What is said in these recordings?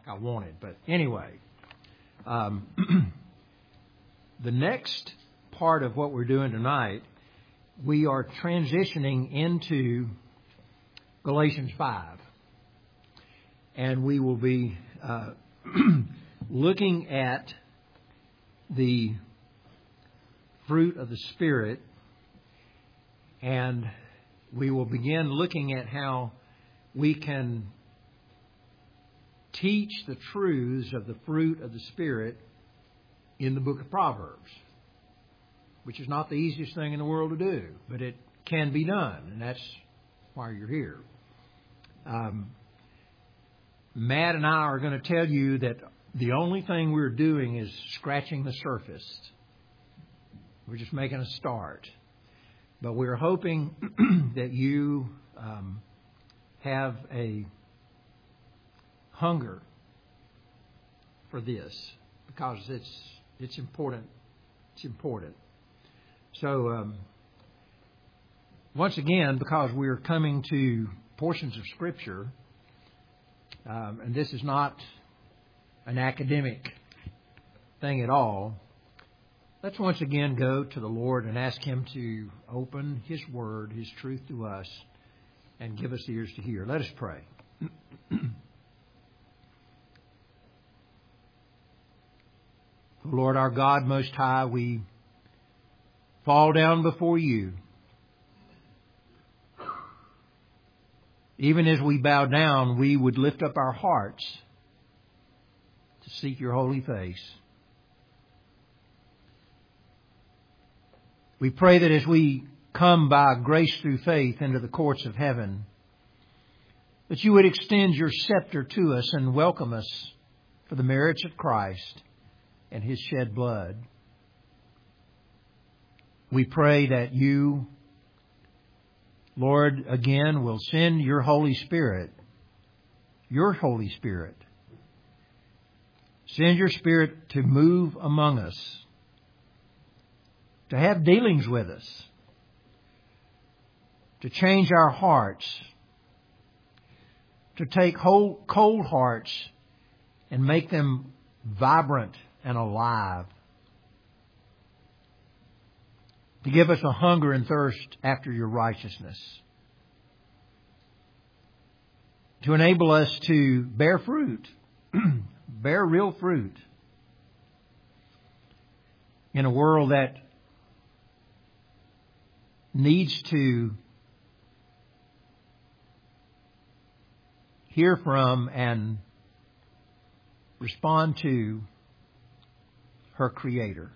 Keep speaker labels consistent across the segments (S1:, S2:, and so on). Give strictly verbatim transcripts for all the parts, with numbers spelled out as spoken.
S1: like I wanted. But anyway, um, the next part of what we're doing tonight, we are transitioning into Galatians five. And we will be uh, looking at the fruit of the Spirit, and we will begin looking at how we can teach the truths of the fruit of the Spirit in the book of Proverbs, which is not the easiest thing in the world to do, but it can be done, and that's why you're here. Um, Matt and I are going to tell you that the only thing we're doing is scratching the surface. We're just making a start. But we're hoping that you um, have a hunger for this, because it's it's important. It's important. So um, once again, because we're coming to portions of Scripture, um, and this is not an academic thing at all, let's once again go to the Lord and ask Him to open His Word, His truth to us, and give us ears to hear. Let us pray. Lord our God, Most High, we fall down before You. Even as we bow down, we would lift up our hearts to seek Your holy face. We pray that as we come by grace through faith into the courts of heaven, that You would extend Your scepter to us and welcome us for the merits of Christ and His shed blood. We pray that You, Lord, again will send Your Holy Spirit, Your Holy Spirit. Send Your Spirit to move among us, to have dealings with us, to change our hearts, to take whole cold hearts and make them vibrant and alive, to give us a hunger and thirst after Your righteousness, to enable us to bear fruit, bear real fruit in a world that needs to hear from and respond to her Creator.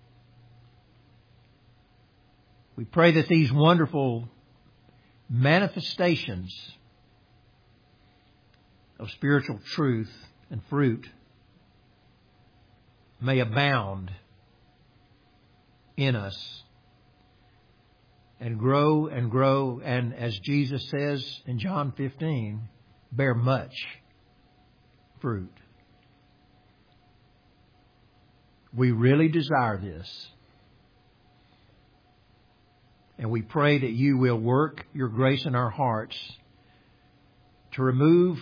S1: We pray that these wonderful manifestations of spiritual truth and fruit may abound in us and grow and grow, and as Jesus says in John fifteen, bear much fruit. We really desire this. And we pray that You will work Your grace in our hearts to remove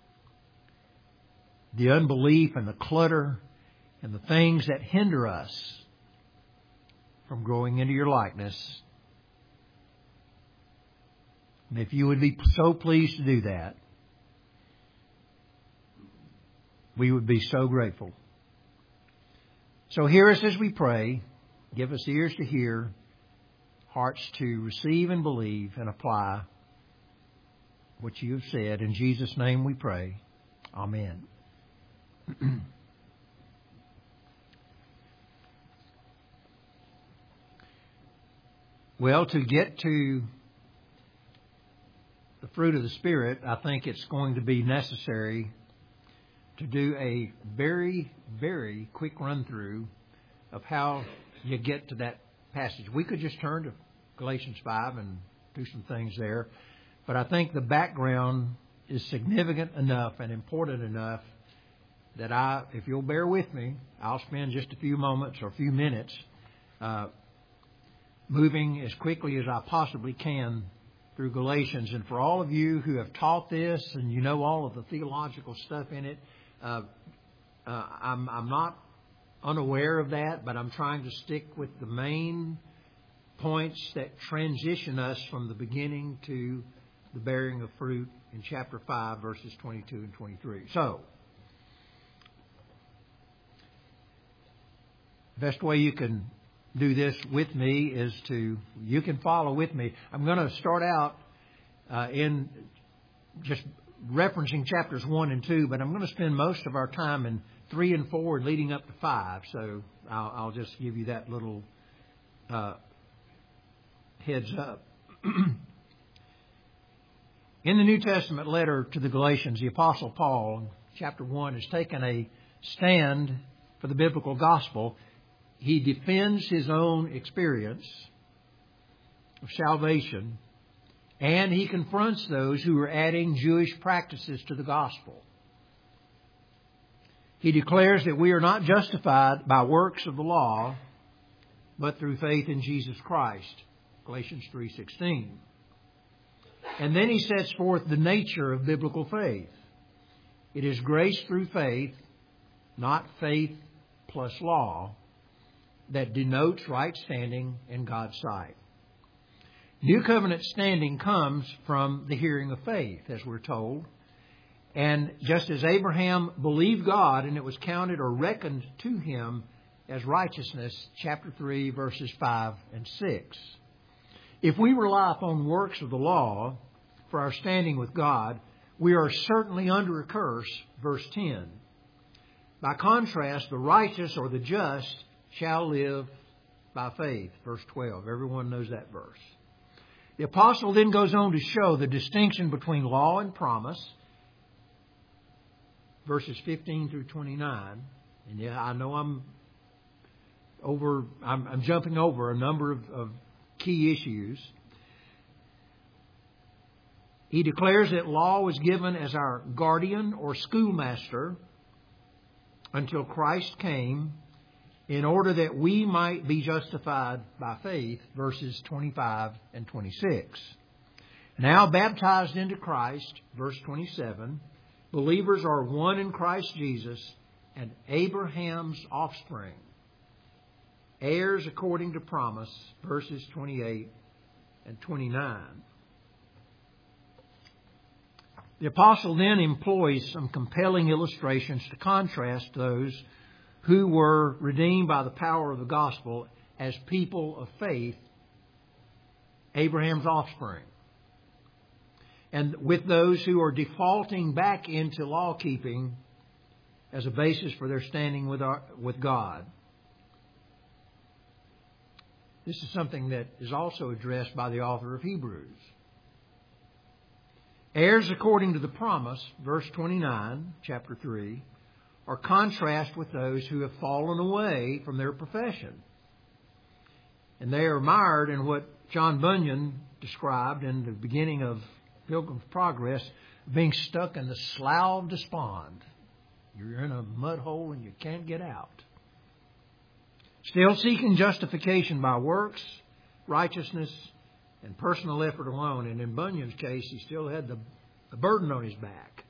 S1: the unbelief and the clutter and the things that hinder us from growing into Your likeness. And if You would be so pleased to do that, we would be so grateful. So hear us as we pray. Give us ears to hear, hearts to receive and believe and apply what You have said. In Jesus' name we pray. Amen. Well, to get to the fruit of the Spirit, I think it's going to be necessary to do a very, very quick run-through of how you get to that passage. We could just turn to Galatians five and do some things there, but I think the background is significant enough and important enough that I, if you'll bear with me, I'll spend just a few moments or a few minutes uh, moving as quickly as I possibly can through Galatians. And for all of you who have taught this and you know all of the theological stuff in it, uh, uh, I'm, I'm not unaware of that, but I'm trying to stick with the main points that transition us from the beginning to the bearing of fruit in chapter five, verses twenty-two and twenty-three. So, the best way you can do this with me is to, you can follow with me. I'm going to start out uh, in just referencing chapters one and two, but I'm going to spend most of our time in three and four and leading up to five. So I'll, I'll just give you that little uh, heads up. In the New Testament letter to the Galatians, the Apostle Paul, in chapter one, has taken a stand for the biblical gospel. He defends his own experience of salvation, and he confronts those who are adding Jewish practices to the gospel. He declares that we are not justified by works of the law, but through faith in Jesus Christ. Galatians three sixteen. And then he sets forth the nature of biblical faith. It is grace through faith, not faith plus law, that denotes right standing in God's sight. New covenant standing comes from the hearing of faith, as we're told. And just as Abraham believed God and it was counted or reckoned to him as righteousness, chapter three, verses five and six. If we rely upon works of the law for our standing with God, we are certainly under a curse, verse ten. By contrast, the righteous or the just shall live by faith, verse twelve. Everyone knows that verse. The apostle then goes on to show the distinction between law and promise, verses fifteen through twenty-nine. And yeah, I know I'm over. I'm, I'm jumping over a number of, of key issues. He declares that law was given as our guardian or schoolmaster until Christ came, in order that we might be justified by faith, verses twenty-five and twenty-six. Now baptized into Christ, verse twenty-seven, believers are one in Christ Jesus and Abraham's offspring, heirs according to promise, verses twenty-eight and twenty-nine. The apostle then employs some compelling illustrations to contrast those who were redeemed by the power of the gospel as people of faith, Abraham's offspring, and with those who are defaulting back into law keeping as a basis for their standing with our, with God. This is something that is also addressed by the author of Hebrews. Heirs according to the promise, verse twenty-nine, chapter three, are contrast with those who have fallen away from their profession. And they are mired in what John Bunyan described in the beginning of Pilgrim's Progress, being stuck in the slough of despond. You're in a mud hole and you can't get out. Still seeking justification by works, righteousness, and personal effort alone. And in Bunyan's case, he still had the, the burden on his back.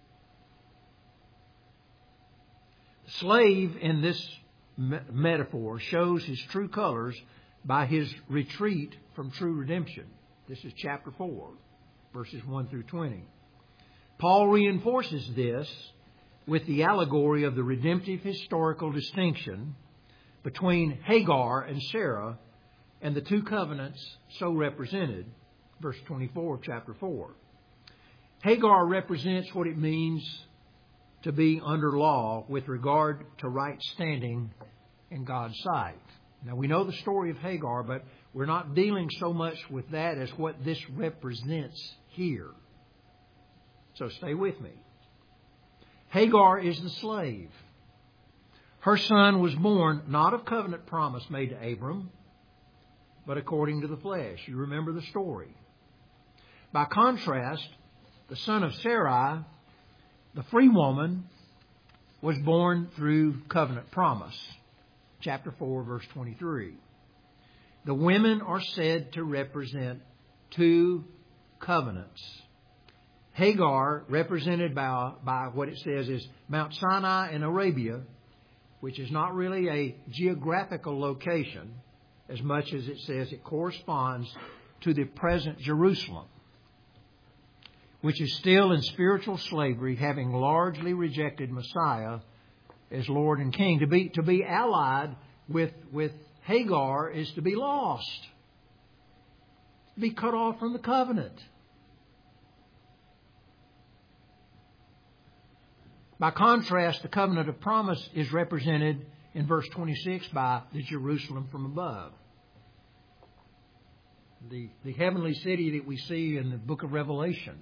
S1: The slave in this me- metaphor shows his true colors by his retreat from true redemption. This is chapter four, verses one through twenty. Paul reinforces this with the allegory of the redemptive historical distinction between Hagar and Sarah and the two covenants so represented, verse twenty-four of chapter four. Hagar represents what it means to be under law with regard to right standing in God's sight. Now, we know the story of Hagar, but we're not dealing so much with that as what this represents here. So stay with me. Hagar is the slave. Her son was born not of covenant promise made to Abram, but according to the flesh. You remember the story. By contrast, the son of Sarai, the free woman, was born through covenant promise. Chapter four, verse twenty-three. The women are said to represent two covenants. Hagar, represented by, by what it says is Mount Sinai in Arabia, which is not really a geographical location as much as it says it corresponds to the present Jerusalem, which is still in spiritual slavery, having largely rejected Messiah as Lord and King. To be, to be allied with, with Hagar is to be lost, to be cut off from the covenant. By contrast, the covenant of promise is represented in verse twenty-six by the Jerusalem from above. The, the heavenly city that we see in the book of Revelation.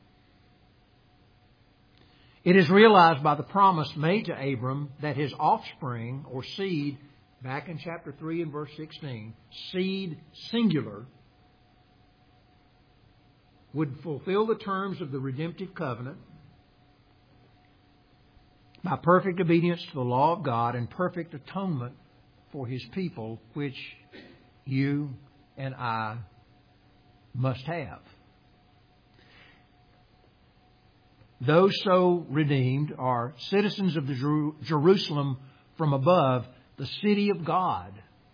S1: It is realized by the promise made to Abram that his offspring or seed, back in chapter three and verse sixteen, seed singular, would fulfill the terms of the redemptive covenant by perfect obedience to the law of God and perfect atonement for His people, which you and I must have. Those so redeemed are citizens of the Jer- Jerusalem from above, the city of God.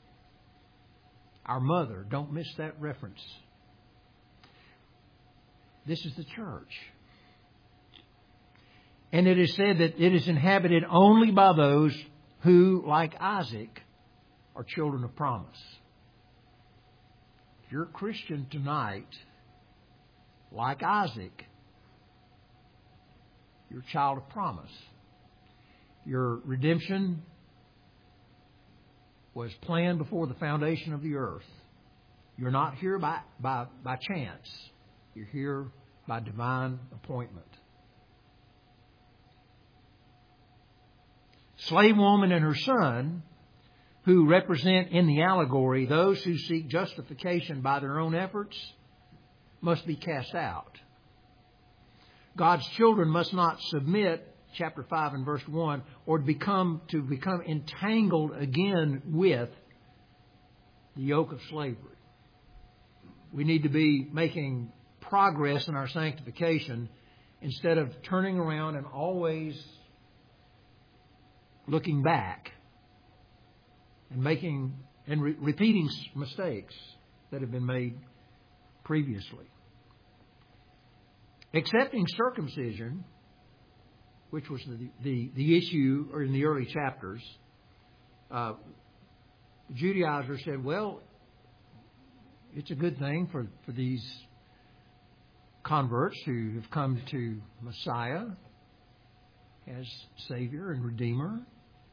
S1: Our mother, don't miss that reference. This is the church. And it is said that it is inhabited only by those who, like Isaac, are children of promise. If you're a Christian tonight, like Isaac, you're a child of promise. Your redemption was planned before the foundation of the earth. You're not here by, by, by chance. You're here by divine appointment. Slave woman and her son, who represent in the allegory those who seek justification by their own efforts, must be cast out. God's children must not submit, chapter five and verse one, or become to become entangled again with the yoke of slavery. We need to be making progress in our sanctification instead of turning around and always looking back and making and re- repeating mistakes that have been made previously. Accepting circumcision, which was the the, the issue or in the early chapters, uh, the Judaizers said, well, it's a good thing for, for these converts who have come to Messiah as Savior and Redeemer.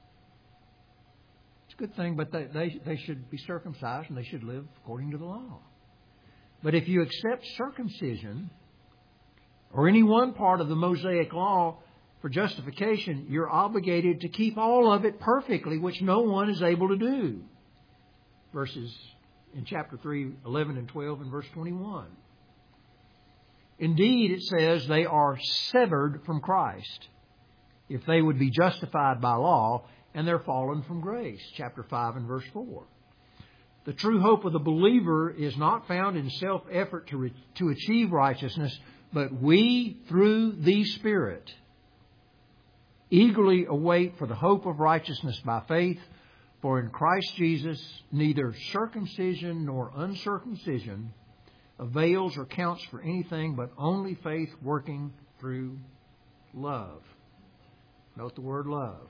S1: It's a good thing, but they, they, they should be circumcised and they should live according to the law. But if you accept circumcision or any one part of the Mosaic law for justification, you're obligated to keep all of it perfectly, which no one is able to do. Verses in chapter three, eleven and twelve and verse twenty-one. Indeed, it says they are severed from Christ if they would be justified by law, and they're fallen from grace. Chapter five and verse four. The true hope of the believer is not found in self-effort to, re- to achieve righteousness, but we, through the Spirit, eagerly await for the hope of righteousness by faith. For in Christ Jesus, neither circumcision nor uncircumcision avails or counts for anything, but only faith working through love. Note the word love.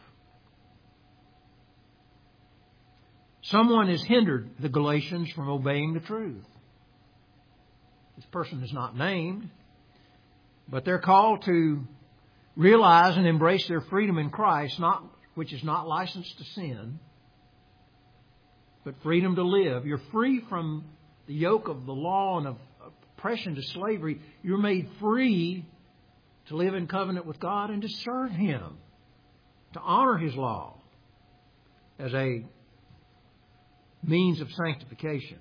S1: Someone has hindered the Galatians from obeying the truth. This person is not named, but they're called to realize and embrace their freedom in Christ, not which is not licensed to sin, but freedom to live. You're free from the yoke of the law and of oppression to slavery. You're made free to live in covenant with God and to serve Him, to honor His law as a means of sanctification.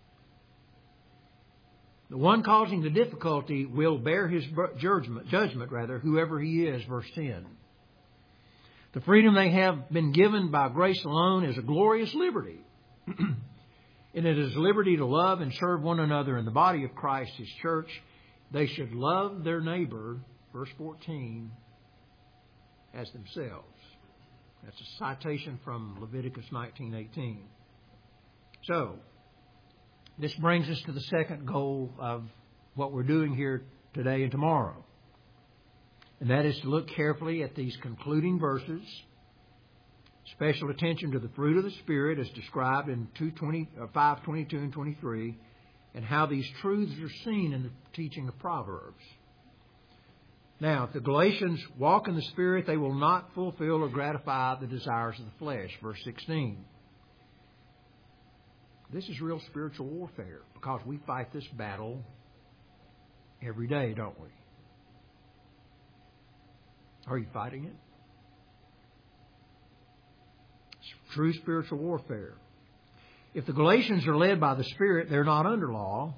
S1: The one causing the difficulty will bear his judgment, judgment rather, whoever he is, verse ten. The freedom they have been given by grace alone is a glorious liberty. And it is liberty to love and serve one another in the body of Christ, His church. they should love their neighbor, verse fourteen, as themselves. That's a citation from Leviticus nineteen eighteen. So, this brings us to the second goal of what we're doing here today and tomorrow. And that is to look carefully at these concluding verses. Special attention to the fruit of the Spirit as described in five twenty-two and twenty-three, and how these truths are seen in the teaching of Proverbs. Now, if the Galatians walk in the Spirit, they will not fulfill or gratify the desires of the flesh. Verse sixteen. This is real spiritual warfare because we fight this battle every day, don't we? Are you fighting it? It's true spiritual warfare. If the Galatians are led by the Spirit, they're not under law.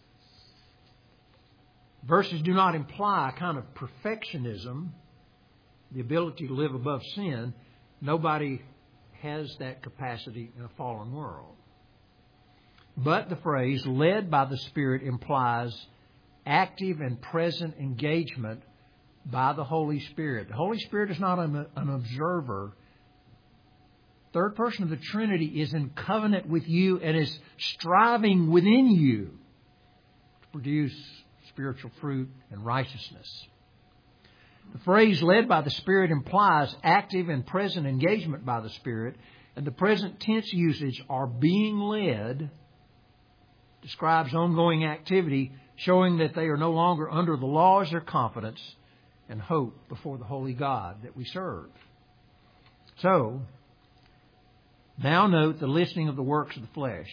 S1: Verses do not imply a kind of perfectionism, the ability to live above sin. Nobody has that capacity in a fallen world. But the phrase, led by the Spirit, implies active and present engagement by the Holy Spirit. The Holy Spirit is not an, an observer. Third person of the Trinity is in covenant with you and is striving within you to produce spiritual fruit and righteousness. The phrase led by the Spirit implies active and present engagement by the Spirit, and the present tense usage, are being led, describes ongoing activity, showing that they are no longer under the law as their confidence and hope before the holy God that we serve. So, now note the listing of the works of the flesh,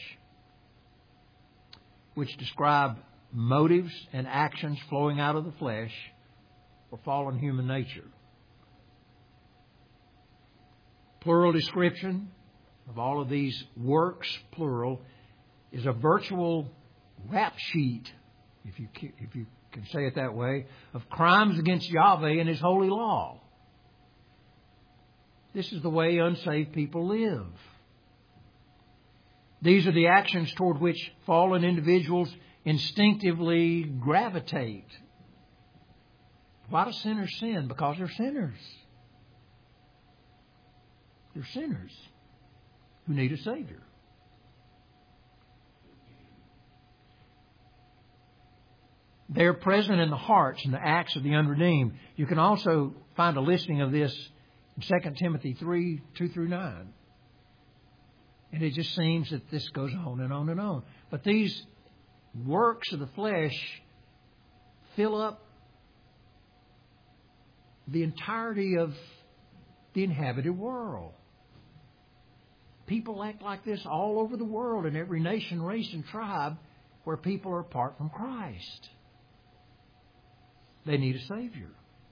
S1: which describe motives and actions flowing out of the flesh or fallen human nature. Plural description of all of these works, plural, is a virtual rap sheet, if you if you can say it that way, of crimes against Yahweh and His holy law. This is the way unsaved people live. These are the actions toward which fallen individuals instinctively gravitate. Why do sinners sin? Because they're sinners. They're sinners who need a Savior. They're present in the hearts and the acts of the unredeemed. You can also find a listing of this in Second Timothy three, two through nine. And it just seems that this goes on and on and on. But these works of the flesh fill up the entirety of the inhabited world. People act like this all over the world, in every nation, race, and tribe where people are apart from Christ. They need a Savior.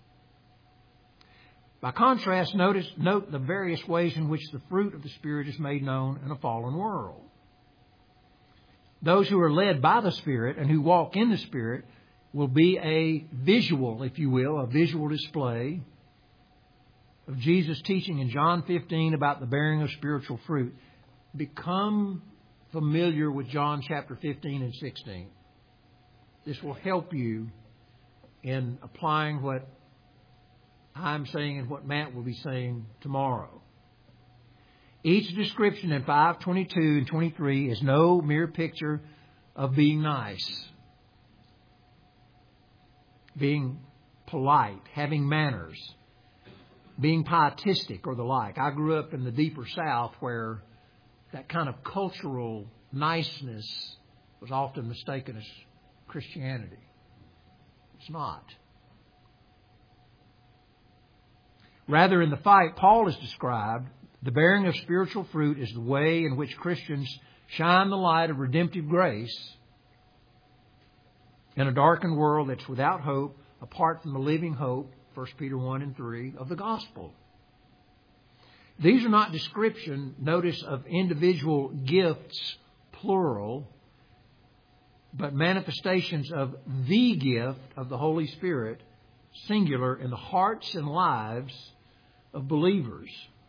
S1: By contrast, notice, note the various ways in which the fruit of the Spirit is made known in a fallen world. Those who are led by the Spirit and who walk in the Spirit will be a visual, if you will, a visual display of Jesus' teaching in John fifteen about the bearing of spiritual fruit. Become familiar with John chapter fifteen and sixteen. This will help you in applying what I'm saying and what Matt will be saying tomorrow. Each description in five twenty-two and twenty-three is no mere picture of being nice, being polite, having manners, being pietistic or the like. I grew up in the deeper South where that kind of cultural niceness was often mistaken as Christianity. It's not. Rather, in the fight Paul has described, the bearing of spiritual fruit is the way in which Christians shine the light of redemptive grace in a darkened world that's without hope, apart from the living hope, First Peter one and three, of the gospel. These are not description, notice, of individual gifts, plural, but manifestations of the gift of the Holy Spirit, singular, in the hearts and lives of believers.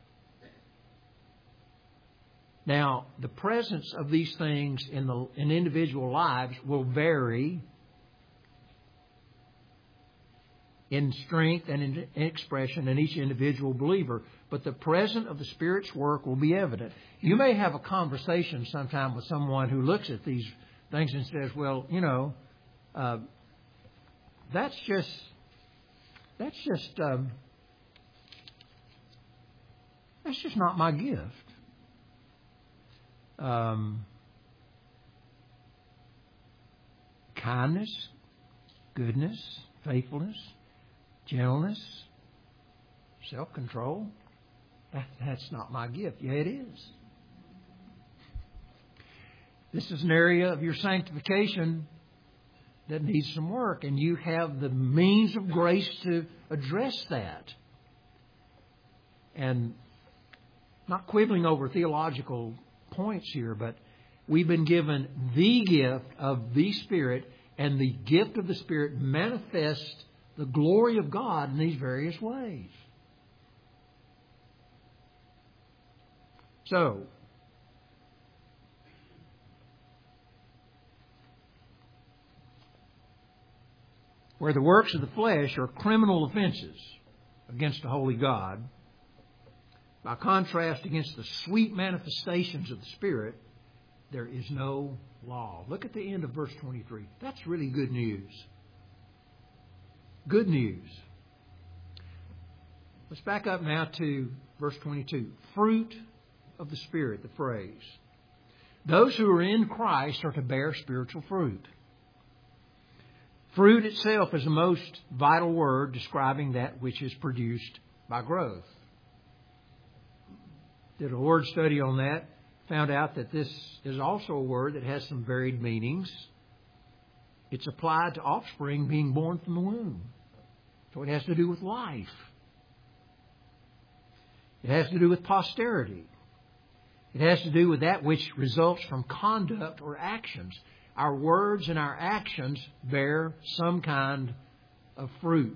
S1: Now, the presence of these things in the in individual lives will vary in strength and in expression in each individual believer. But the presence of the Spirit's work will be evident. You may have a conversation sometime with someone who looks at these things and says, well, you know, uh, that's just, that's just, um, that's just not my gift. Um, kindness, goodness, faithfulness, gentleness, self-control. That, that's not my gift. Yeah, it is. This is an area of your sanctification that needs some work, and you have the means of grace to address that. And not quibbling over theological points here, but we've been given the gift of the Spirit, and the gift of the Spirit manifests the glory of God in these various ways. So, where the works of the flesh are criminal offenses against a holy God, by contrast against the sweet manifestations of the Spirit, there is no law. Look at the end of verse twenty-three. That's really good news. Good news. Let's back up now to verse twenty-two. Fruit of the Spirit, the phrase. Those who are in Christ are to bear spiritual fruit. Fruit itself is the most vital word describing that which is produced by growth. Did a word study on that. Found out that this is also a word that has some varied meanings. It's applied to offspring being born from the womb. So it has to do with life. It has to do with posterity. It has to do with that which results from conduct or actions. Our words and our actions bear some kind of fruit.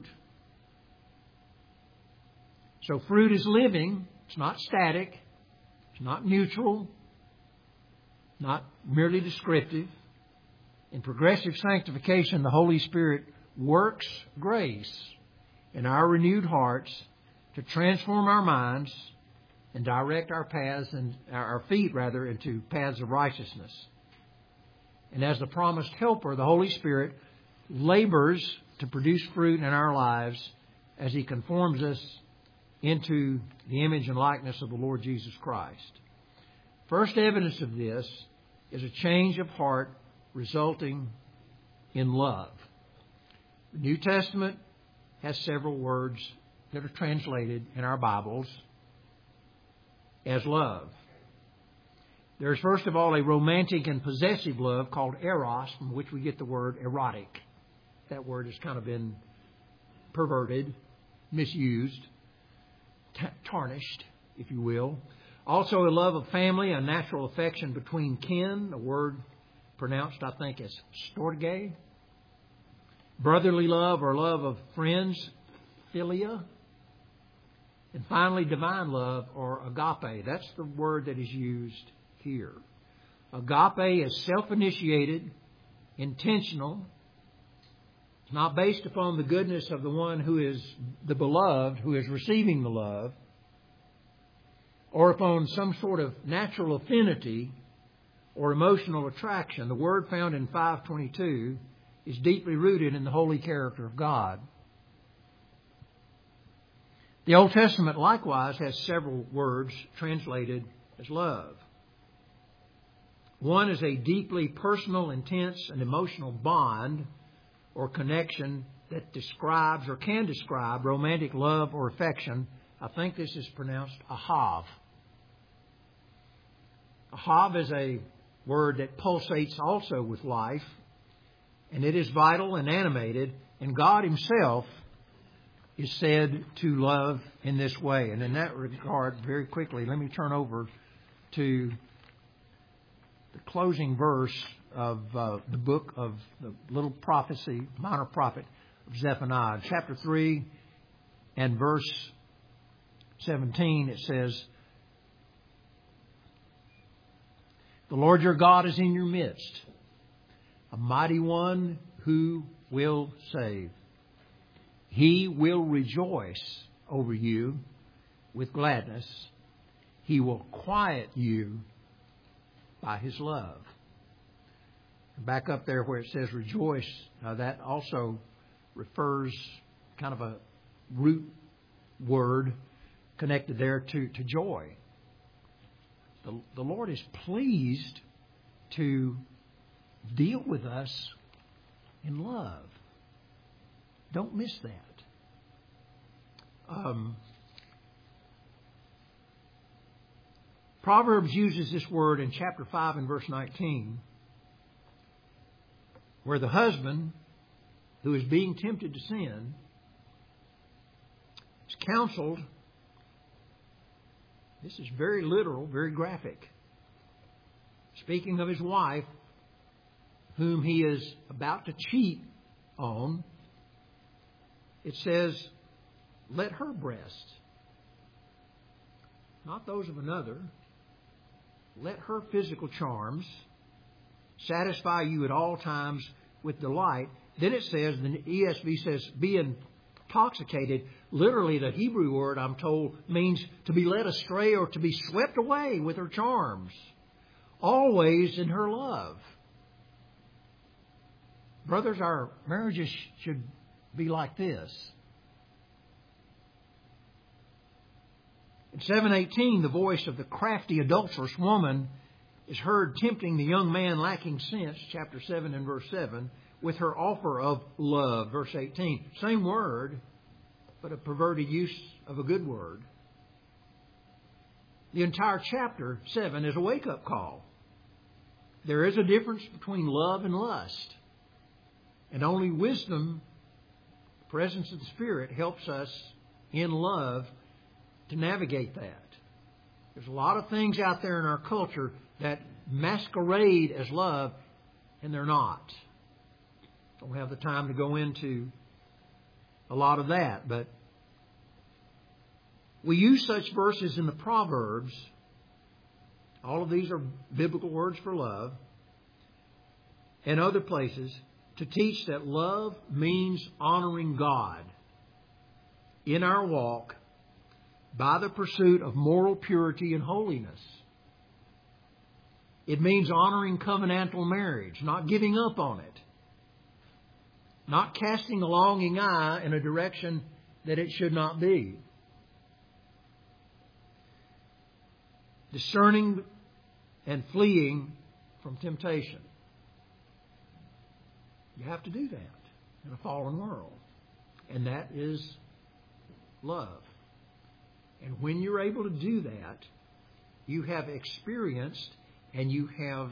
S1: So fruit is living. It's not static. It's not neutral. Not merely descriptive. In progressive sanctification, the Holy Spirit works grace in our renewed hearts to transform our minds and direct our paths and our feet rather into paths of righteousness. And as the promised helper, the Holy Spirit labors to produce fruit in our lives as He conforms us into the image and likeness of the Lord Jesus Christ. First evidence of this is a change of heart resulting in love. The New Testament has several words that are translated in our Bibles as love. There's first of all a romantic and possessive love called eros, from which we get the word erotic. That word has kind of been perverted, misused, t- tarnished, if you will. Also a love of family, a natural affection between kin, a word pronounced, I think, as storge. Brotherly love or love of friends, philia. And finally, divine love or agape. That's the word that is used here. Agape is self-initiated, intentional. It's not based upon the goodness of the one who is the beloved, who is receiving the love, or upon some sort of natural affinity or emotional attraction. The word found in five twenty-two is deeply rooted in the holy character of God. The Old Testament likewise has several words translated as love. One is a deeply personal, intense, and emotional bond or connection that describes or can describe romantic love or affection. I think this is pronounced ahav. Ahav is a word that pulsates also with life, and it is vital and animated, and God Himself is said to love in this way. And in that regard, very quickly, let me turn over to the closing verse of uh, the book of the little prophecy, minor prophet of Zephaniah. Chapter three and verse seventeen, it says, "The Lord your God is in your midst, a mighty one who will save. He will rejoice over you with gladness. He will quiet you by His love. Back up there where it says rejoice, uh, that also refers, kind of a root word connected there to, to joy. The, the Lord is pleased to deal with us in love. Don't miss that. Um, Proverbs uses this word in chapter five and verse nineteen, where the husband who is being tempted to sin is counseled. This is very literal, very graphic. Speaking of his wife, whom he is about to cheat on, it says, let her breasts, not those of another, let her physical charms satisfy you at all times with delight. Then it says, the E S V says, be intoxicated. Literally, the Hebrew word, I'm told, means to be led astray or to be swept away with her charms. Always in her love. Brothers, our marriages should be like this. In seven eighteen, the voice of the crafty, adulterous woman is heard tempting the young man lacking sense, chapter seven and verse seven, with her offer of love, verse eighteen. Same word, but a perverted use of a good word. The entire chapter seven is a wake-up call. There is a difference between love and lust. And only wisdom, the presence of the Spirit, helps us in love to navigate that. There's a lot of things out there in our culture that masquerade as love, and they're not. Don't have the time to go into a lot of that, but we use such verses in the Proverbs. All of these are biblical words for love, and other places, to teach that love means honoring God in our walk by the pursuit of moral purity and holiness. It means honoring covenantal marriage, not giving up on it, not casting a longing eye in a direction that it should not be. Discerning and fleeing from temptation. You have to do that in a fallen world. And that is love. And when you're able to do that, you have experienced and you have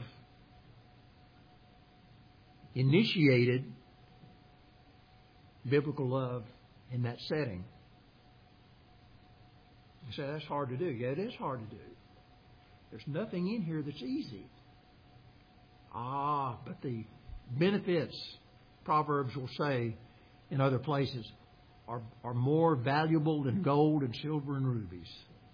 S1: initiated biblical love in that setting. You say, that's hard to do. Yeah, it is hard to do. There's nothing in here that's easy. Ah, but the benefits, Proverbs will say in other places, are, are more valuable than gold and silver and rubies.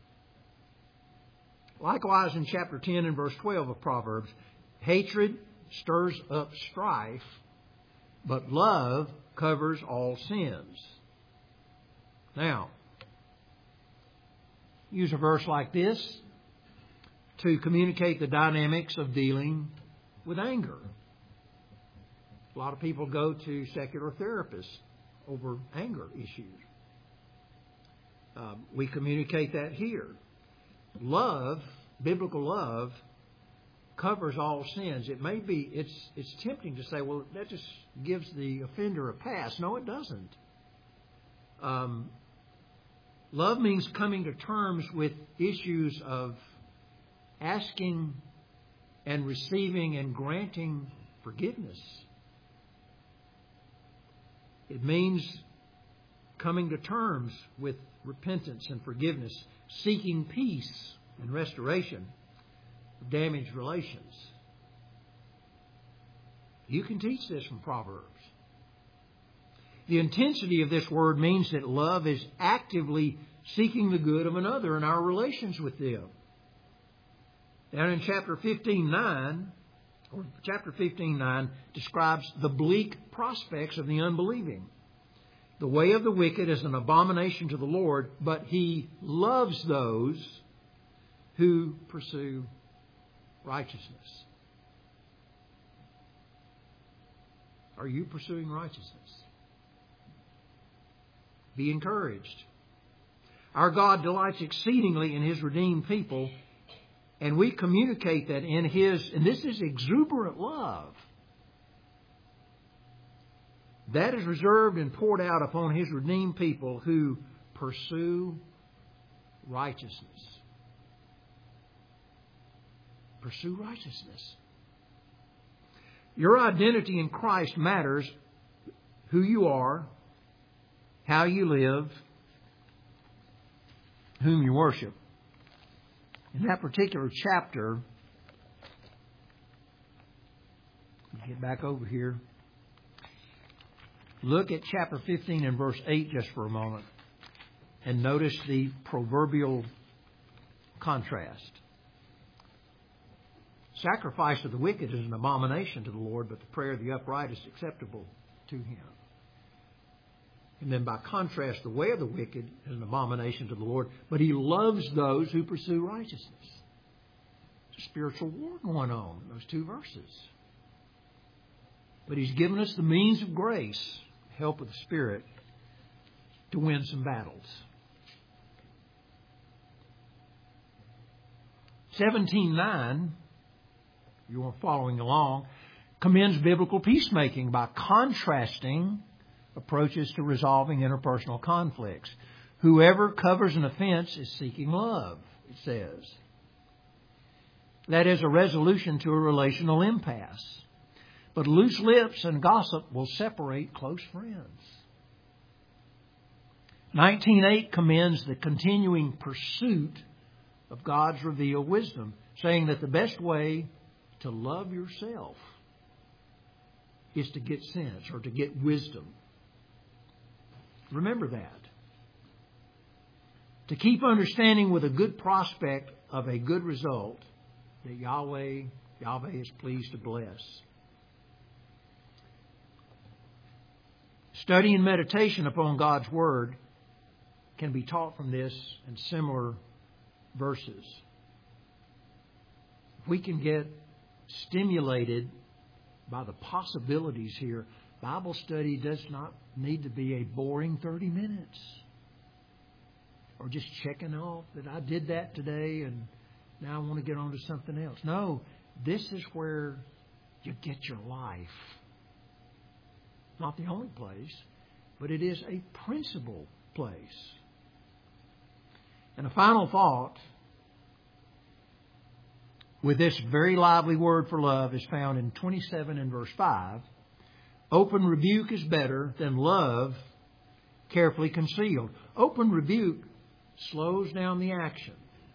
S1: Likewise, in chapter ten and verse twelve of Proverbs, hatred stirs up strife, but love covers all sins. Now, use a verse like this to communicate the dynamics of dealing with anger. A lot of people go to secular therapists over anger issues. Um, we communicate that here. Love, biblical love, covers all sins. It may be, it's it's tempting to say, well, that just gives the offender a pass. No, it doesn't. Um, love means coming to terms with issues of asking and receiving and granting forgiveness. It means coming to terms with repentance and forgiveness, seeking peace and restoration of damaged relations. You can teach this from Proverbs. The intensity of this word means that love is actively seeking the good of another in our relations with them. Down in chapter fifteen nine, or chapter fifteen nine describes the bleak prospects of the unbelieving. The way of the wicked is an abomination to the Lord, but He loves those who pursue righteousness. Are you pursuing righteousness? Be encouraged. Our God delights exceedingly in His redeemed people, and we communicate that in His, and this is exuberant love, that is reserved and poured out upon His redeemed people who pursue righteousness. Pursue righteousness. Your identity in Christ matters. Who you are, how you live, whom you worship. In that particular chapter, get back over here. Look at chapter fifteen and verse eight just for a moment. And notice the proverbial contrast. Sacrifice of the wicked is an abomination to the Lord, but the prayer of the upright is acceptable to Him. And then by contrast, the way of the wicked is an abomination to the Lord, but He loves those who pursue righteousness. There's a spiritual war going on in those two verses. But He's given us the means of grace, help of the Spirit, to win some battles. seventeen nine, you are following along, commends biblical peacemaking by contrasting approaches to resolving interpersonal conflicts. Whoever covers an offense is seeking love, it says. That is a resolution to a relational impasse. But loose lips and gossip will separate close friends. nineteen eight commends the continuing pursuit of God's revealed wisdom, saying that the best way to love yourself is to get sense or to get wisdom. Remember that. To keep understanding with a good prospect of a good result that Yahweh, Yahweh is pleased to bless. Study and meditation upon God's Word can be taught from this and similar verses. If we can get stimulated by the possibilities here, Bible study does not need to be a boring thirty minutes. Or just checking off that I did that today and now I want to get on to something else. No, this is where you get your life. Not the only place, but it is a principal place. And a final thought with this very lively word for love is found in twenty-seven and verse five. Open rebuke is better than love carefully concealed. Open rebuke slows down the action.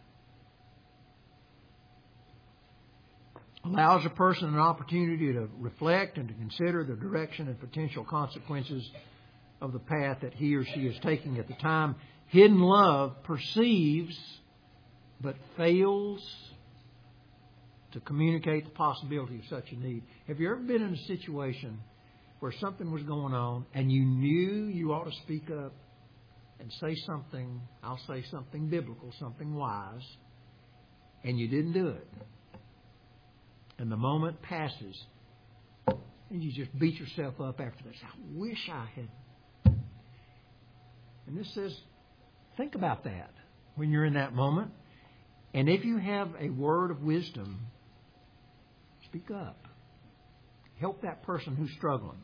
S1: Allows a person an opportunity to reflect and to consider the direction and potential consequences of the path that he or she is taking at the time. Hidden love perceives but fails to communicate the possibility of such a need. Have you ever been in a situation where something was going on and you knew you ought to speak up and say something, I'll say something biblical, something wise, and you didn't do it? And the moment passes, and you just beat yourself up after this. I wish I had. And this says, think about that when you're in that moment. And if you have a word of wisdom, speak up. Help that person who's struggling.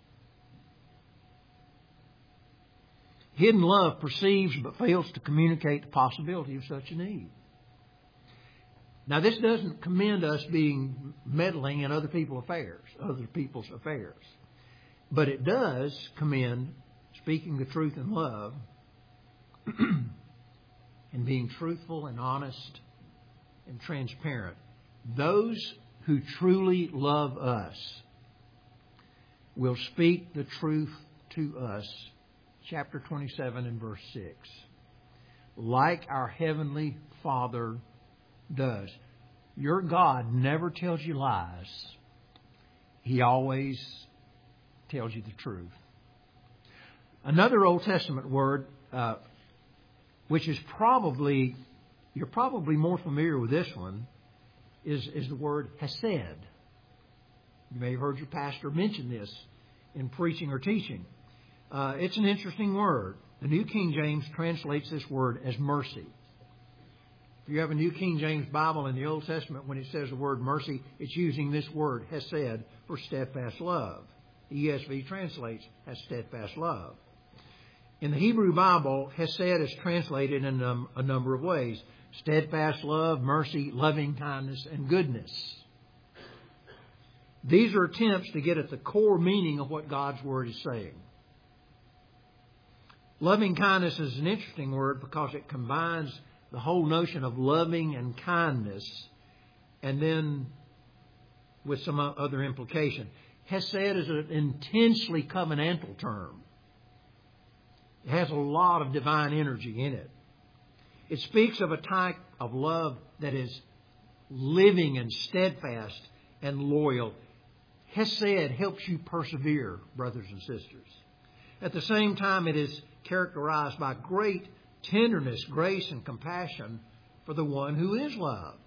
S1: Hidden love perceives but fails to communicate the possibility of such a need. Now, this doesn't commend us being meddling in other people's affairs, other people's affairs. But it does commend speaking the truth in love and being truthful and honest and transparent. Those who truly love us will speak the truth to us. Chapter twenty-seven and verse six. Like our Heavenly Father does. Your God never tells you lies. He always tells you the truth. Another Old Testament word, uh, which is probably, you're probably more familiar with this one, is, is the word hesed. You may have heard your pastor mention this in preaching or teaching. Uh, it's an interesting word. The New King James translates this word as mercy. If you have a New King James Bible in the Old Testament, when it says the word mercy, it's using this word hesed for steadfast love. The E S V translates as steadfast love. In the Hebrew Bible, hesed is translated in um, a number of ways. Steadfast love, mercy, loving kindness, and goodness. These are attempts to get at the core meaning of what God's Word is saying. Loving kindness is an interesting word because it combines the whole notion of loving and kindness and then with some other implication. Hesed is an intensely covenantal term. It has a lot of divine energy in it. It speaks of a type of love that is living and steadfast and loyal. Hesed helps you persevere, brothers and sisters. At the same time, it is characterized by great tenderness, grace, and compassion for the one who is loved.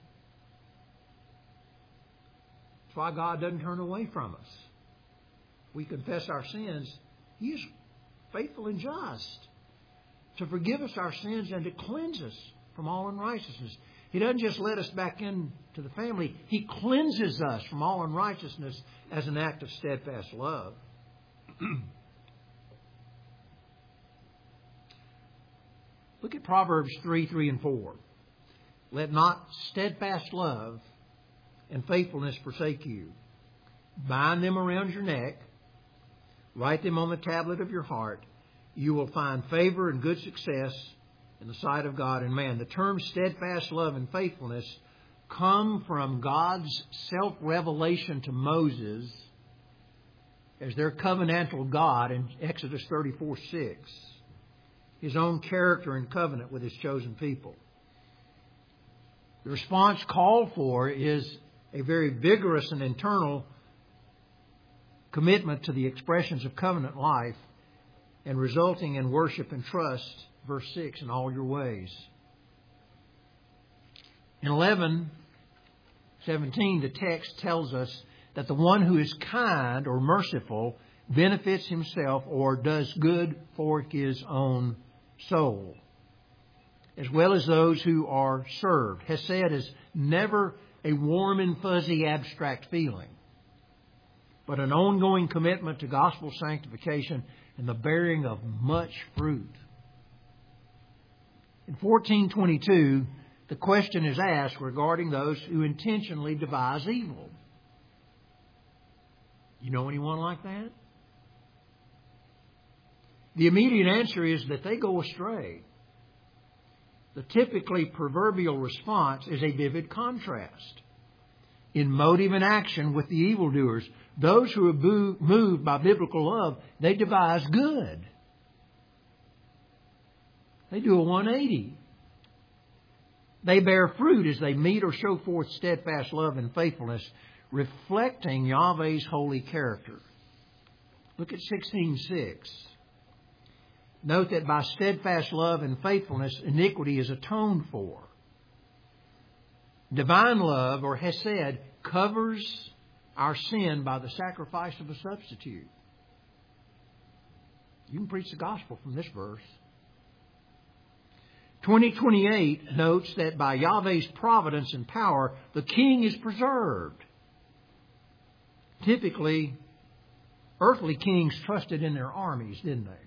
S1: That's why God doesn't turn away from us. We confess our sins. He is faithful and just to forgive us our sins and to cleanse us from all unrighteousness. He doesn't just let us back into the family. He cleanses us from all unrighteousness as an act of steadfast love. Look at Proverbs three, three, and four. Let not steadfast love and faithfulness forsake you. Bind them around your neck. Write them on the tablet of your heart. You will find favor and good success in the sight of God and man. The terms steadfast love and faithfulness come from God's self-revelation to Moses as their covenantal God in Exodus thirty-four, six. His own character and covenant with His chosen people. The response called for is a very vigorous and internal commitment to the expressions of covenant life and resulting in worship and trust, verse six, in all your ways. In eleven seventeen, the text tells us that the one who is kind or merciful benefits himself or does good for his own soul, as well as those who are served. Hesed is never a warm and fuzzy abstract feeling, but an ongoing commitment to gospel sanctification and the bearing of much fruit. In fourteen twenty-two, the question is asked regarding those who intentionally devise evil. You know anyone like that? The immediate answer is that they go astray. The typically proverbial response is a vivid contrast in motive and action with the evildoers. Those who are moved by biblical love, they devise good. They do a one eighty. They bear fruit as they meet or show forth steadfast love and faithfulness, reflecting Yahweh's holy character. Look at sixteen six. Note that by steadfast love and faithfulness, iniquity is atoned for. Divine love, or hesed, covers our sin by the sacrifice of a substitute. You can preach the gospel from this verse. twenty twenty-eight notes that by Yahweh's providence and power, the king is preserved. Typically, earthly kings trusted in their armies, didn't they?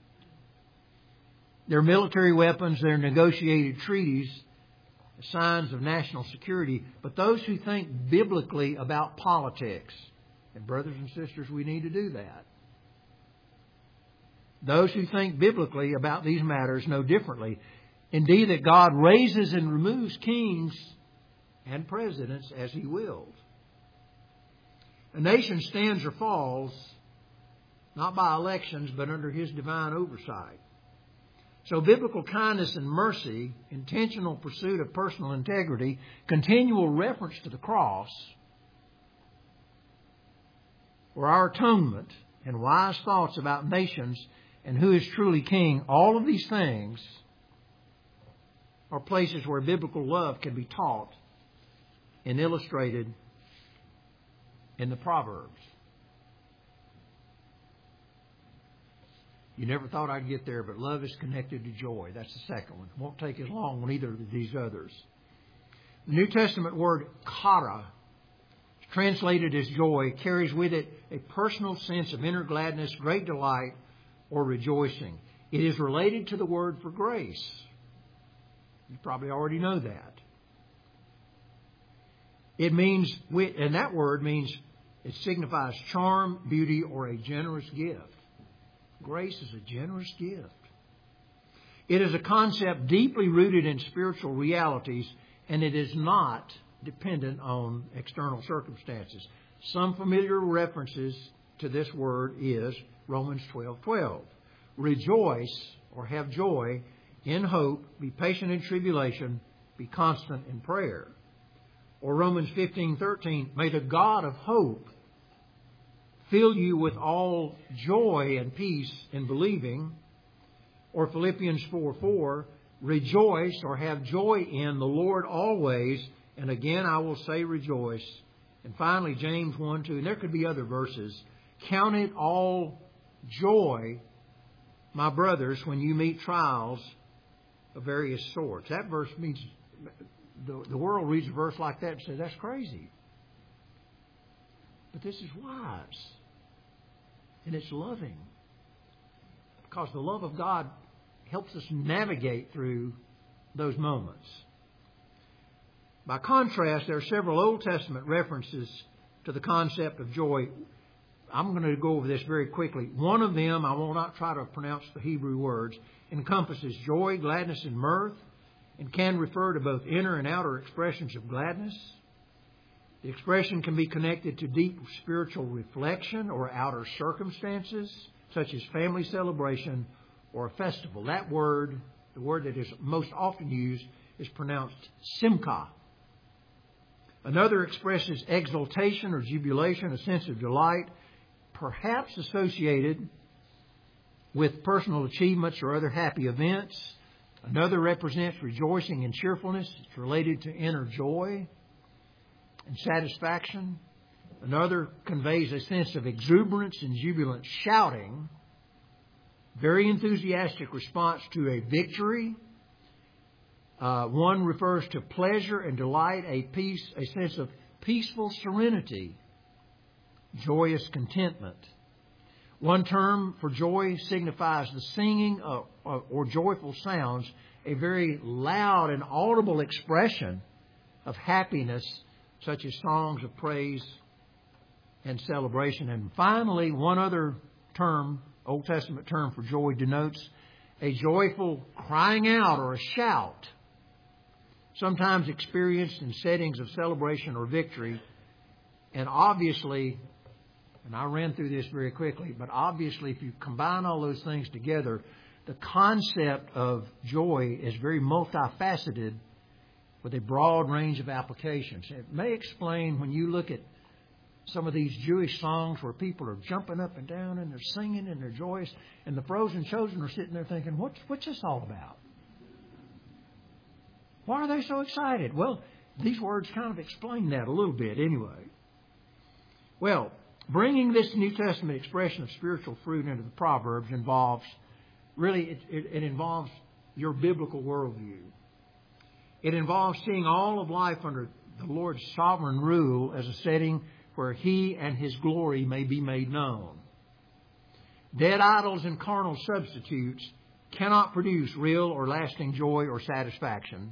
S1: Their military weapons, their negotiated treaties, signs of national security. But those who think biblically about politics, and brothers and sisters, we need to do that. Those who think biblically about these matters know differently. Indeed, that God raises and removes kings and presidents as He wills. A nation stands or falls not by elections, but under His divine oversight. So biblical kindness and mercy, intentional pursuit of personal integrity, continual reference to the cross, or our atonement, and wise thoughts about nations and who is truly king. All of these things are places where biblical love can be taught and illustrated in the Proverbs. You never thought I'd get there, but love is connected to joy. That's the second one. It won't take as long on either of these others. The New Testament word chara, translated as joy, carries with it a personal sense of inner gladness, great delight, or rejoicing. It is related to the word for grace. You probably already know that. It means, and that word means, it signifies charm, beauty, or a generous gift. Grace is a generous gift. It is a concept deeply rooted in spiritual realities, and it is not dependent on external circumstances. Some familiar references to this word is Romans twelve twelve. Rejoice, or have joy, in hope, be patient in tribulation, be constant in prayer. Or Romans fifteen thirteen, may the God of hope fill you with all joy and peace in believing. Or Philippians four four, rejoice, or have joy in the Lord always. And again, I will say rejoice. And finally, James one two, and there could be other verses. Count it all joy, my brothers, when you meet trials of various sorts. That verse means, the, the world reads a verse like that and says, that's crazy. But this is wise. And it's loving. Because the love of God helps us navigate through those moments. By contrast, there are several Old Testament references to the concept of joy. I'm going to go over this very quickly. One of them, I will not try to pronounce the Hebrew words, encompasses joy, gladness, and mirth, and can refer to both inner and outer expressions of gladness. The expression can be connected to deep spiritual reflection or outer circumstances, such as family celebration or a festival. That word, the word that is most often used, is pronounced simcha. Another expresses exultation or jubilation, a sense of delight, perhaps associated with personal achievements or other happy events. Another represents rejoicing and cheerfulness. It's related to inner joy and satisfaction. Another conveys a sense of exuberance and jubilant shouting. Very enthusiastic response to a victory. Uh, one refers to pleasure and delight, a peace, a sense of peaceful serenity, joyous contentment. One term for joy signifies the singing of, of, or joyful sounds, a very loud and audible expression of happiness, such as songs of praise and celebration. And finally, one other term, Old Testament term for joy, denotes a joyful crying out or a shout, sometimes experienced in settings of celebration or victory. And obviously, and I ran through this very quickly, but obviously if you combine all those things together, the concept of joy is very multifaceted with a broad range of applications. It may explain when you look at some of these Jewish songs where people are jumping up and down and they're singing and they're joyous, and the frozen chosen are sitting there thinking, what's, what's this all about? Why are they so excited? Well, these words kind of explain that a little bit anyway. Well, bringing this New Testament expression of spiritual fruit into the Proverbs involves, really, it, it, it involves your biblical worldview. It involves seeing all of life under the Lord's sovereign rule as a setting where He and His glory may be made known. Dead idols and carnal substitutes cannot produce real or lasting joy or satisfaction.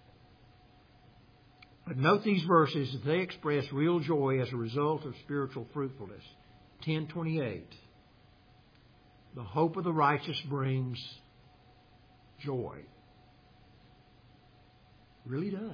S1: But note these verses as they express real joy as a result of spiritual fruitfulness. ten twenty-eight. The hope of the righteous brings joy. It really does.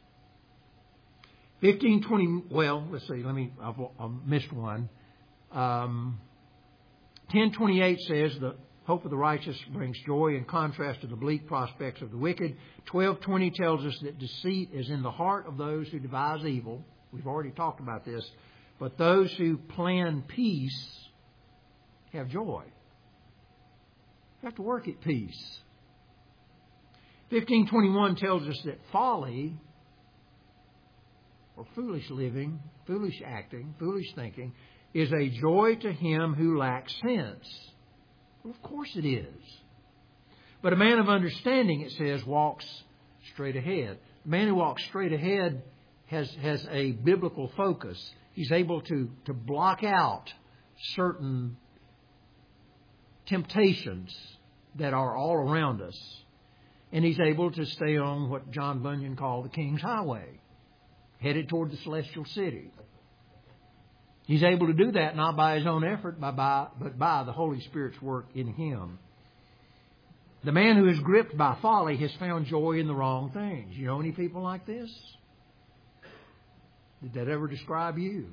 S1: fifteen twenty, well, let's see, let me, I've, I've missed one. Um, ten twenty-eight says the hope of the righteous brings joy in contrast to the bleak prospects of the wicked. twelve twenty tells us that deceit is in the heart of those who devise evil. We've already talked about this. But those who plan peace have joy. You have to work at peace. fifteen twenty-one tells us that folly, or foolish living, foolish acting, foolish thinking, is a joy to him who lacks sense. Well, of course it is. But a man of understanding, it says, walks straight ahead. The man who walks straight ahead has, has a biblical focus. He's able to, to block out certain temptations that are all around us. And he's able to stay on what John Bunyan called the King's Highway, headed toward the celestial city. He's able to do that not by his own effort, by, by, but by the Holy Spirit's work in him. The man who is gripped by folly has found joy in the wrong things. You know any people like this? Did that ever describe you?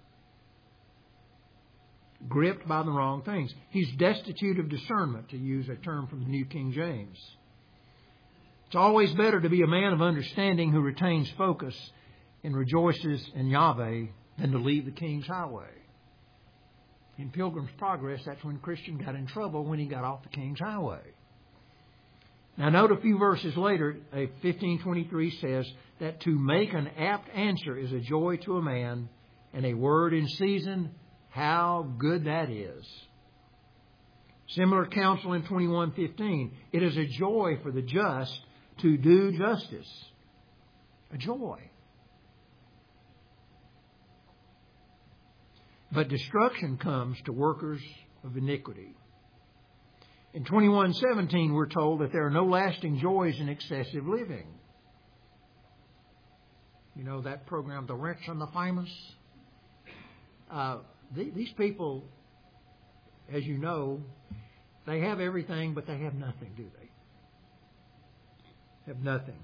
S1: Gripped by the wrong things. He's destitute of discernment, to use a term from the New King James. It's always better to be a man of understanding who retains focus and rejoices in Yahweh than to leave the King's Highway. In Pilgrim's Progress, that's when Christian got in trouble, when he got off the King's Highway. Now note a few verses later, fifteen twenty-three says that to make an apt answer is a joy to a man, and a word in season, how good that is. Similar counsel in twenty-one fifteen. It is a joy for the just to do justice. A joy. But destruction comes to workers of iniquity. In twenty-one seventeen, we're told that there are no lasting joys in excessive living. You know that program, The Rich and the Famous? Uh, th- these people, as you know, they have everything, but they have nothing, do they? Have nothing.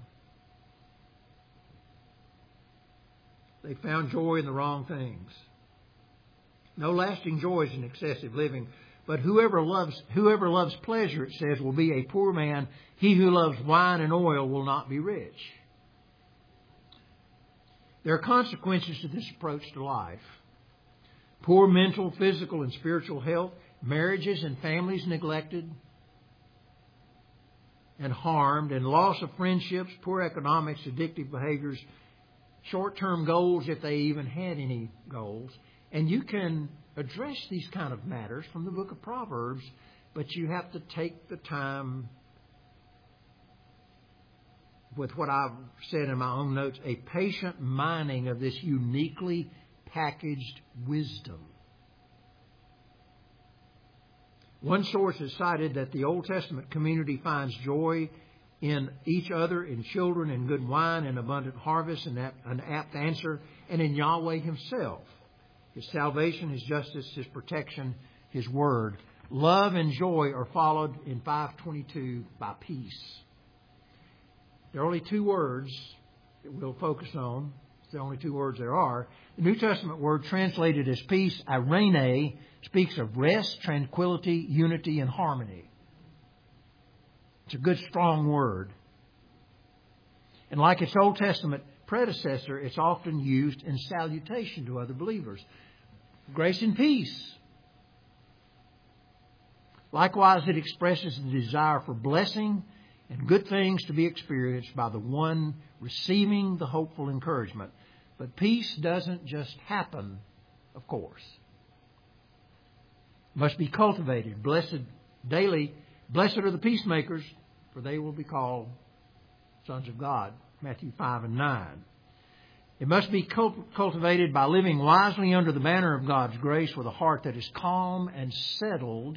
S1: They found joy in the wrong things. No lasting joys in excessive living. But whoever loves whoever loves pleasure, it says, will be a poor man. He who loves wine and oil will not be rich. There are consequences to this approach to life. Poor mental, physical, and spiritual health, marriages and families neglected and harmed, and loss of friendships, poor economics, addictive behaviors, short-term goals, if they even had any goals. And you can address these kind of matters from the book of Proverbs, but you have to take the time, with what I've said in my own notes, a patient mining of this uniquely packaged wisdom. One source has cited that the Old Testament community finds joy in each other, in children, in good wine, in abundant harvest, and an apt answer, and in Yahweh Himself. His salvation, His justice, His protection, His word. Love and joy are followed in five twenty-two by peace. There are only two words that we'll focus on. It's the only two words there are. The New Testament word translated as peace, eirene, speaks of rest, tranquility, unity, and harmony. It's a good, strong word. And like its Old Testament predecessor, it's often used in salutation to other believers. Grace and peace. Likewise, it expresses the desire for blessing and good things to be experienced by the one receiving the hopeful encouragement. But peace doesn't just happen, of course. It must be cultivated. Blessed daily, blessed are the peacemakers, for they will be called sons of God. Matthew five and nine. It must be cultivated by living wisely under the banner of God's grace with a heart that is calm and settled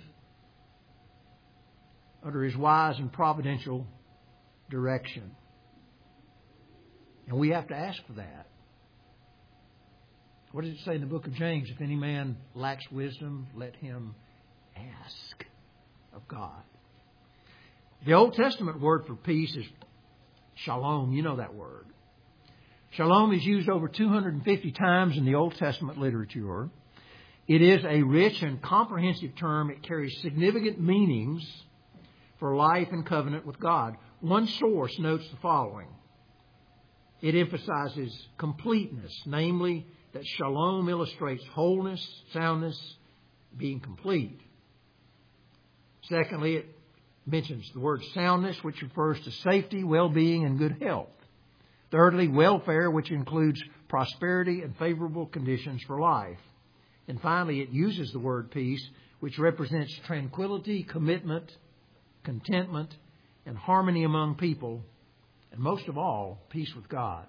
S1: under His wise and providential direction. And we have to ask for that. What does it say in the book of James? If any man lacks wisdom, let him ask of God. The Old Testament word for peace is shalom. You know that word. Shalom is used over two hundred fifty times in the Old Testament literature. It is a rich and comprehensive term. It carries significant meanings for life and covenant with God. One source notes the following. It emphasizes completeness, namely that shalom illustrates wholeness, soundness, being complete. Secondly, it mentions the word soundness, which refers to safety, well-being, and good health. Thirdly, welfare, which includes prosperity and favorable conditions for life. And finally, it uses the word peace, which represents tranquility, commitment, contentment, and harmony among people, and most of all, peace with God.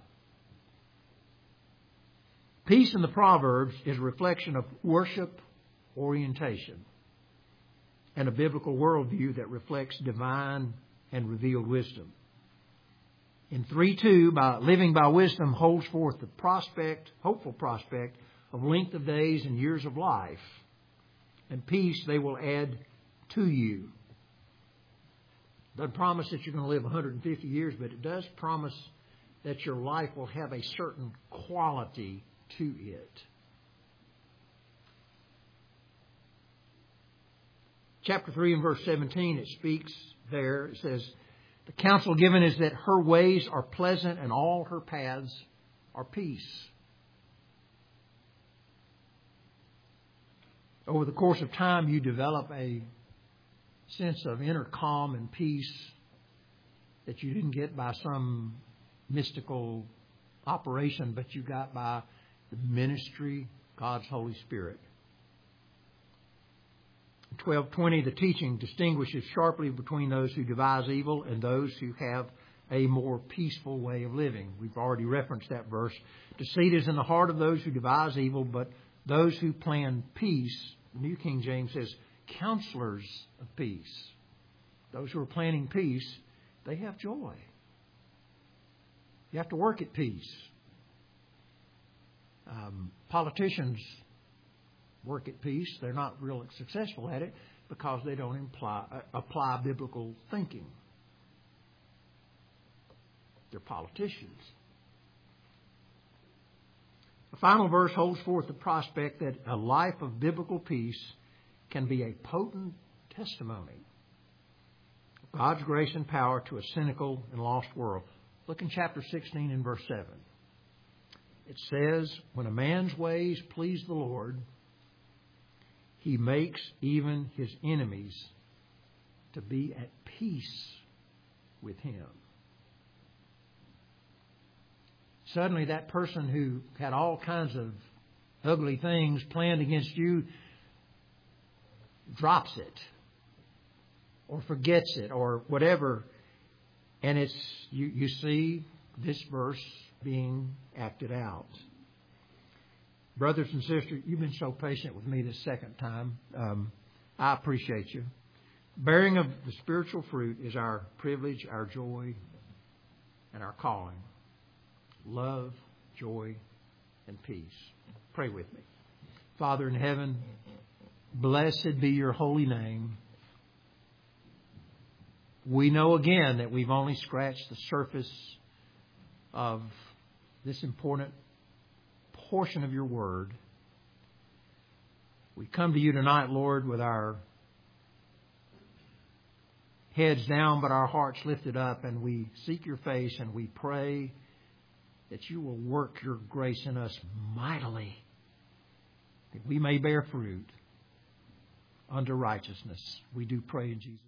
S1: Peace in the Proverbs is a reflection of worship orientation and a biblical worldview that reflects divine and revealed wisdom. In three two, by living by wisdom holds forth the prospect, hopeful prospect of length of days and years of life, and peace they will add to you. Doesn't promise that you're going to live one hundred fifty years, but it does promise that your life will have a certain quality to it. Chapter three and verse seventeen, it speaks there. It says, the counsel given is that her ways are pleasant and all her paths are peace. Over the course of time, you develop a sense of inner calm and peace that you didn't get by some mystical operation, but you got by the ministry of God's Holy Spirit. twelve twenty, the teaching distinguishes sharply between those who devise evil and those who have a more peaceful way of living. We've already referenced that verse. Deceit is in the heart of those who devise evil, but those who plan peace, the New King James says, counselors of peace. Those who are planning peace, they have joy. You have to work at peace. Um, politicians work at peace. They're not really successful at it because they don't imply, uh, apply biblical thinking. They're politicians. The final verse holds forth the prospect that a life of biblical peace can be a potent testimony of God's grace and power to a cynical and lost world. Look in chapter sixteen and verse seven. It says, when a man's ways please the Lord, He makes even his enemies to be at peace with him. Suddenly that person who had all kinds of ugly things planned against you drops it or forgets it or whatever. And it's you, you see this verse being acted out. Brothers and sisters, you've been so patient with me this second time. Um, I appreciate you. Bearing of the spiritual fruit is our privilege, our joy, and our calling. Love, joy, and peace. Pray with me. Father in heaven, blessed be your holy name. We know again that we've only scratched the surface of this important portion of your word. We come to you tonight, Lord, with our heads down but our hearts lifted up, and we seek your face and we pray that you will work your grace in us mightily, that we may bear fruit unto righteousness. We do pray in Jesus' name.